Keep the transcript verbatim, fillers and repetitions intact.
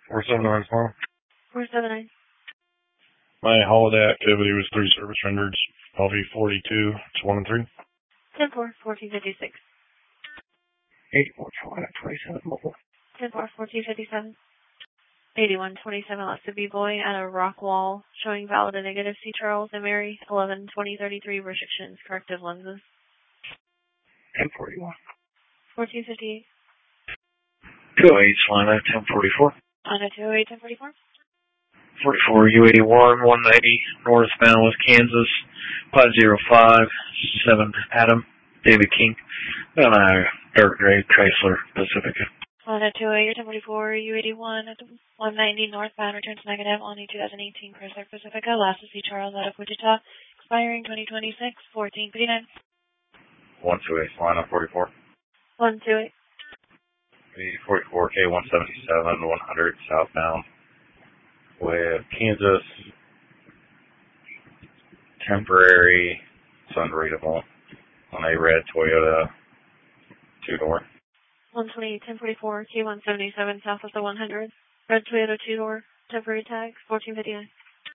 four seven nine four. four seven nine. My holiday activity was three service rendered. L V forty-two, it's one and three. ten four, fourteen fifty-six. eighty-four, twenty-seven mobile. ten four, fourteen fifty-seven. eighty-one twenty-seven left to B-Boy at a rock wall, showing valid and negative C. Charles and Mary. eleven twenty thirty-three restrictions, corrective lenses. ten forty-one. fourteen fifty-eight. two oh eight, Salina, ten forty-four. Salina two oh eight, ten forty-four. forty-four, U eighty-one, one ninety, northbound with Kansas, five oh five, seven Adam, David King, and a dirt gray Chrysler Pacifica. Salina two oh eight, ten forty-four, U eighty-one, one ninety, northbound, returns negative, on the twenty eighteen Chrysler Pacifica, last to see Charles out of Wichita, expiring twenty twenty-six, fourteen fifty-nine. one two eight, Salina, forty-four. one two eight. forty-four K one seventy-seven, one hundred southbound with Kansas, temporary, it's unreadable, on a red Toyota two-door. one twenty-eight, ten forty-four, K one seventy-seven, south of the one hundred, red Toyota two-door, temporary tag, fourteen fifty-nine.